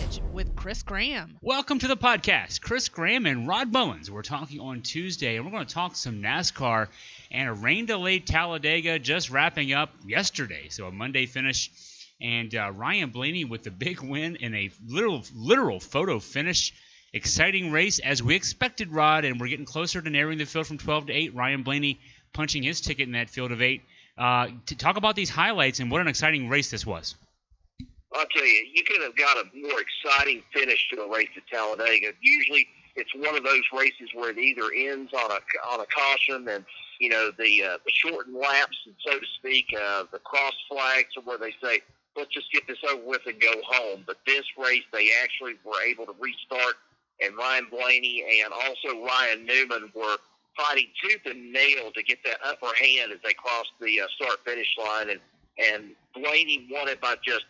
Edge with Chris Graham. Welcome to the podcast. Chris Graham and Rod Bowens. We're talking on Tuesday, and we're going to talk some NASCAR and a rain-delayed Talladega just wrapping up yesterday. So a Monday finish, and Ryan Blaney with the big win in a literal photo finish. Exciting race as we expected, Rod, and we're getting closer to narrowing the field from 12 to 8. Ryan Blaney punching his ticket in that field of 8. To talk about these highlights and what an exciting race this was. I'll tell you, you could have got a more exciting finish to a race at Talladega. Usually, it's one of those races where it either ends on a caution, and the shortened laps, and so to speak, the cross flags, or where they say, let's just get this over with and go home. But this race, they actually were able to restart, and Ryan Blaney and also Ryan Newman were fighting tooth and nail to get that upper hand as they crossed the start-finish line, and Blaney won it by just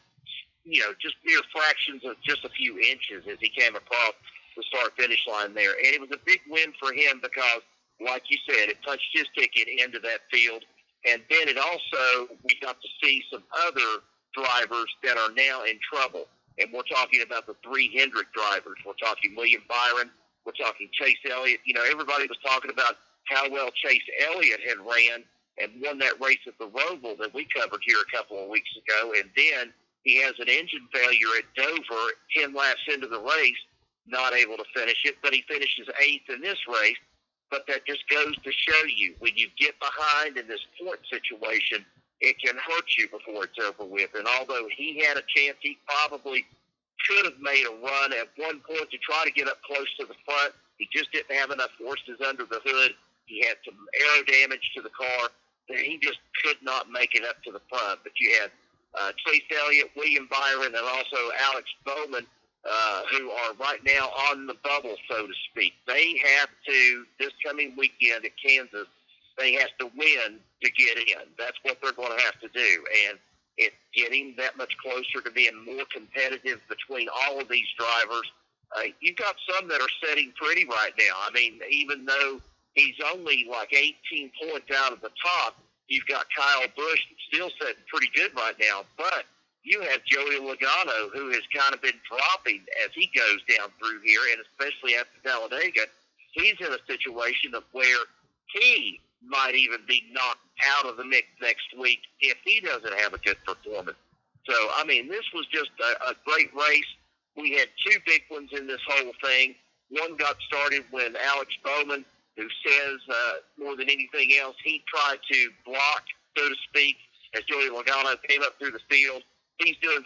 mere fractions of just a few inches as he came across the start-finish line there. And it was a big win for him because, like you said, it punched his ticket into that field. And then it also, we got to see some other drivers that are now in trouble. And we're talking about the 3 Hendrick drivers. We're talking William Byron. We're talking Chase Elliott. Everybody was talking about how well Chase Elliott had ran and won that race at the Roval that we covered here a couple of weeks ago. And then he has an engine failure at Dover 10 laps into the race, not able to finish it, but he finishes 8th in this race. But that just goes to show you, when you get behind in this point situation, it can hurt you before it's over with. And although he had a chance, he probably could have made a run at one point to try to get up close to the front. He just didn't have enough forces under the hood. He had some aero damage to the car. He just could not make it up to the front. But you had Chase Elliott, William Byron, and also Alex Bowman, who are right now on the bubble, so to speak. They have to, this coming weekend at Kansas, they have to win to get in. That's what they're going to have to do. And it's getting that much closer to being more competitive between all of these drivers. You've got some that are sitting pretty right now. I mean, even though he's only like 18 points out of the top, you've got Kyle Busch still sitting pretty good right now. But you have Joey Logano, who has kind of been dropping as he goes down through here, and especially after Talladega, he's in a situation of where he might even be knocked out of the mix next week if he doesn't have a good performance. So, I mean, this was just a great race. We had 2 big ones in this whole thing. One got started when Alex Bowman, who says more than anything else, he tried to block, so to speak, as Joey Logano came up through the field. He's doing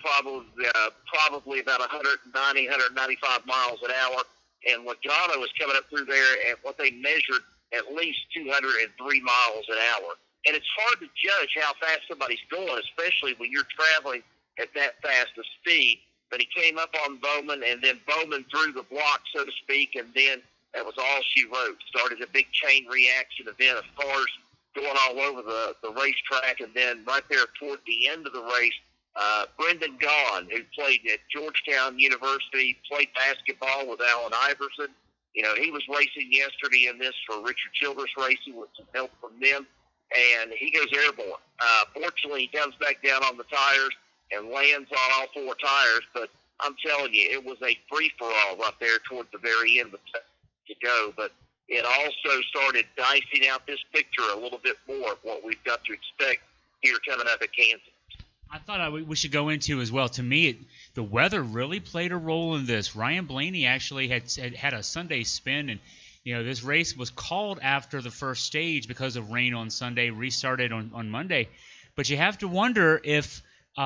probably about 190, 195 miles an hour, and Logano is coming up through there at what they measured at least 203 miles an hour. And it's hard to judge how fast somebody's going, especially when you're traveling at that fast of speed. But he came up on Bowman, and then Bowman threw the block, so to speak, and then that was all she wrote. Started a big chain reaction event of cars going all over the racetrack, and then right there toward the end of the race, Brendan Gaughan, who played at Georgetown University, played basketball with Allen Iverson. He was racing yesterday in this for Richard Childress Racing with some help from them, and he goes airborne. Fortunately, he comes back down on the tires and lands on all 4 tires, but I'm telling you, it was a free-for-all right there toward the very end to go. But it also started dicing out this picture a little bit more of what we've got to expect here coming up at Kansas. I thought we should go into as well. To me, the weather really played a role in this. Ryan Blaney actually had a Sunday spin, and this race was called after the first stage because of rain on Sunday, restarted on Monday. But you have to wonder if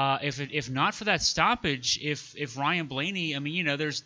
not for that stoppage, if Ryan Blaney, I mean, there's,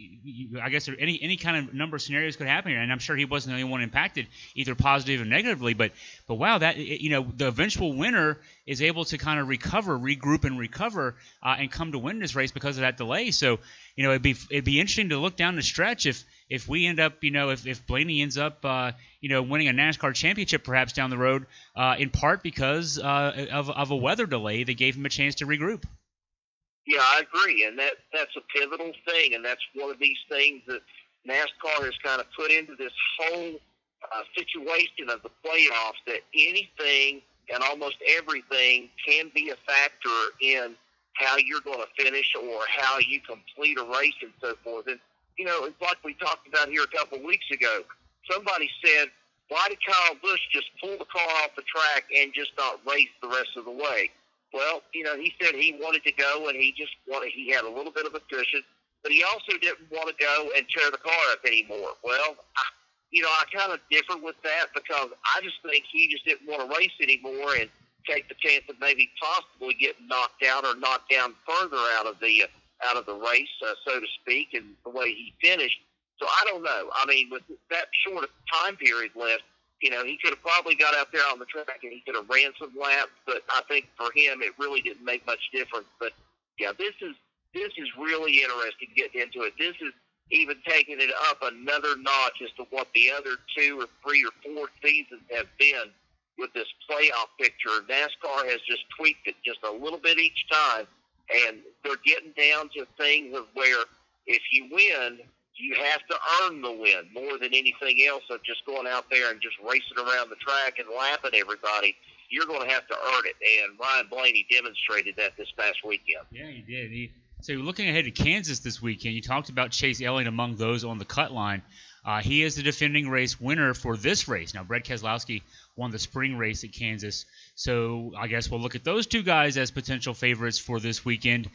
I guess any kind of number of scenarios could happen here, and I'm sure he wasn't the only one impacted, either positive or negatively. But wow, that the eventual winner is able to kind of regroup and recover, and come to win this race because of that delay. So it'd be interesting to look down the stretch if we end up, if Blaney ends up, winning a NASCAR championship perhaps down the road, in part because of a weather delay that gave him a chance to regroup. Yeah, I agree, and that's a pivotal thing, and that's one of these things that NASCAR has kind of put into this whole situation of the playoffs, that anything and almost everything can be a factor in how you're going to finish or how you complete a race and so forth. And, it's like we talked about here a couple of weeks ago. Somebody said, why did Kyle Busch just pull the car off the track and just not race the rest of the way? Well, he said he wanted to go and he had a little bit of a cushion, but he also didn't want to go and tear the car up anymore. Well, I kind of differ with that because I just think he just didn't want to race anymore and take the chance of maybe possibly getting knocked out or knocked down further out of the race, so to speak, and the way he finished. So I don't know. I mean, with that short time period left, he could have probably got out there on the track and he could have ran some laps. But I think for him, it really didn't make much difference. But yeah, this is really interesting getting into it. This is even taking it up another notch as to what the other 2 or 3 or 4 seasons have been with this playoff picture. NASCAR has just tweaked it just a little bit each time, and they're getting down to things of where if you win, you have to earn the win more than anything else of just going out there and just racing around the track and lapping everybody. You're going to have to earn it, and Ryan Blaney demonstrated that this past weekend. Yeah, he did. So looking ahead to Kansas this weekend, you talked about Chase Elliott among those on the cut line. He is the defending race winner for this race. Now, Brad Keselowski won the spring race at Kansas, so I guess we'll look at those 2 guys as potential favorites for this weekend.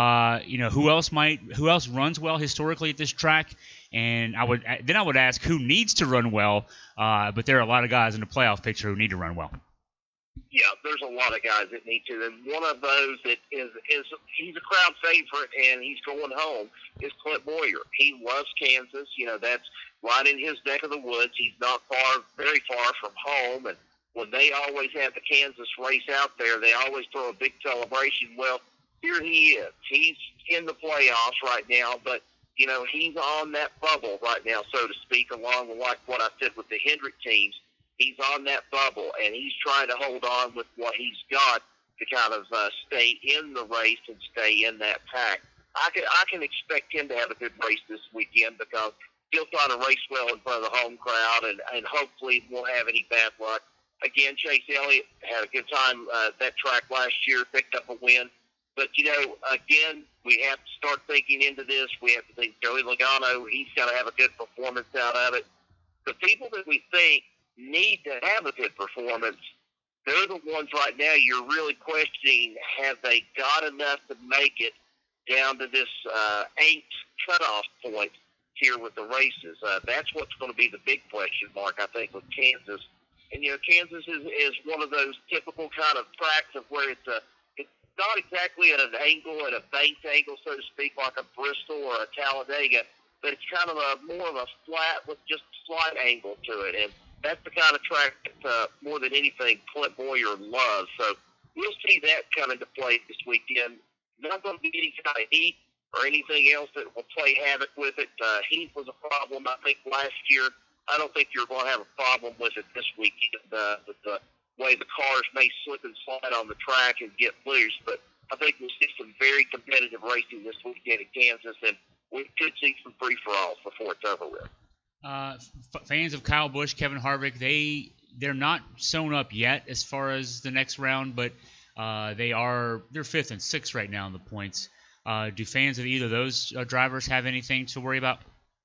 Who else runs well historically at this track? And I would ask who needs to run well. But there are a lot of guys in the playoff picture who need to run well. Yeah, there's a lot of guys that need to, and one of those that is he's a crowd favorite and he's going home is Clint Bowyer. He loves Kansas. That's right in his neck of the woods. He's not very far from home, and when they always have the Kansas race out there, they always throw a big celebration. Well, here he is. He's in the playoffs right now, but he's on that bubble right now, so to speak, along with like what I said with the Hendrick teams. He's on that bubble, and he's trying to hold on with what he's got to kind of stay in the race and stay in that pack. I can expect him to have a good race this weekend because he'll try to race well in front of the home crowd, and hopefully won't have any bad luck. Again, Chase Elliott had a good time that track last year, picked up a win. But, again, we have to start thinking into this. We have to think Joey Logano, he's got to have a good performance out of it. The people that we think need to have a good performance, they're the ones right now you're really questioning, have they got enough to make it down to this 8th cutoff point here with the races? That's what's going to be the big question mark, I think, with Kansas. And, Kansas is one of those typical kind of tracks of where it's not exactly at an angle, at a banked angle, so to speak, like a Bristol or a Talladega, but it's kind of more of a flat with just a slight angle to it. And that's the kind of track that, more than anything, Clint Bowyer loves. So we'll see that come into play this weekend. Not going to be any kind of heat or anything else that will play havoc with it. Heat was a problem, I think, last year. I don't think you're going to have a problem with it this weekend with the way the cars may slip and slide on the track and get loose. But I think we'll see some very competitive racing this weekend at Kansas, and we could see some free-for-alls before it's over with. Fans of Kyle Busch, Kevin Harvick, they're not sewn up yet as far as the next round, but they're 5th and 6th right now in the points. Do fans of either of those drivers have anything to worry about?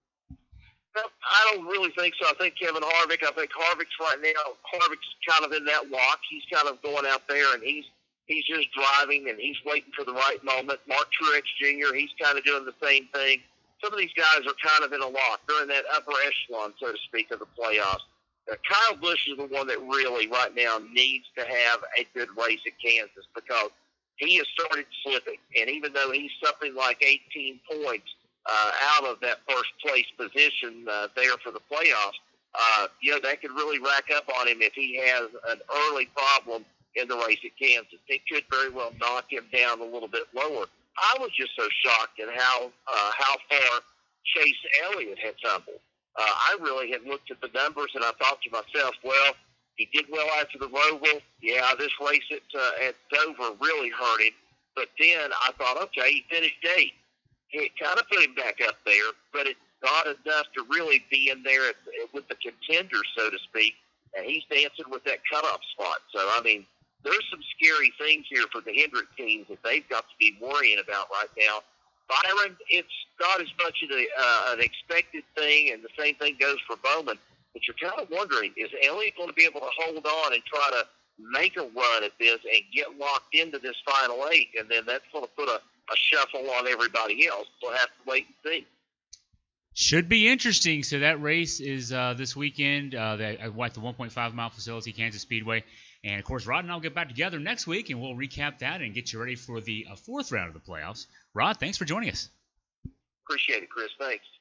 Well, I don't really think so. I think Harvick's right now. Harvick's kind of in that walk. He's kind of going out there and he's just driving and he's waiting for the right moment. Mark Truex Jr., he's kind of doing the same thing. Some of these guys are kind of in a lock. They're in that upper echelon, so to speak, of the playoffs. Kyle Busch is the one that really right now needs to have a good race at Kansas because he has started slipping. And even though he's something like 18 points out of that first place position there for the playoffs, that could really rack up on him if he has an early problem in the race at Kansas. It could very well knock him down a little bit lower. I was just so shocked at how far Chase Elliott had tumbled. I really had looked at the numbers and I thought to myself, well, he did well after the Roval. Yeah, this race at Dover really hurt him. But then I thought, okay, he finished 8th. It kind of put him back up there, but it's not enough to really be in there with the contenders, so to speak. And he's dancing with that cutoff spot. So, I mean, there's some scary things here for the Hendrick teams that they've got to be worrying about right now. Byron, it's not as much of an expected thing, and the same thing goes for Bowman. But you're kind of wondering, is Elliott going to be able to hold on and try to make a run at this and get locked into this Final 8? And then that's going to put a shuffle on everybody else. We'll have to wait and see. Should be interesting. So that race is this weekend at the 1.5-mile facility, Kansas Speedway. And, of course, Rod and I will get back together next week, and we'll recap that and get you ready for the fourth round of the playoffs. Rod, thanks for joining us. Appreciate it, Chris. Thanks.